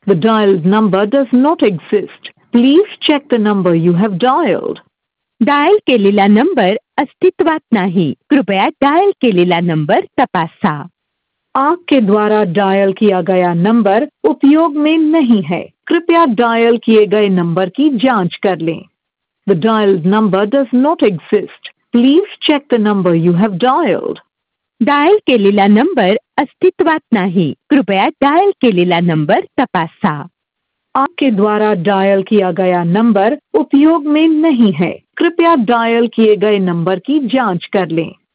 The dialed number does not exist. Please check the number you have dialed. Dial केलेला number अस्तित्वात नाही, कृपया dial केलेला number तपासा. आपके द्वारा डायल किया गया नंबर उपयोग में नहीं है, कृपया डायल किए गए नंबर की जांच कर लें. The dialed number does not exist. Please check the number you have dialed. Dial केलेला नंबर अस्तित्वात नाही, कृपया डायल केलेला नंबर तपासा. आपके द्वारा डायल किया गया नंबर उपयोग में नहीं है, कृपया डायल किए गए नंबर की जांच कर लें.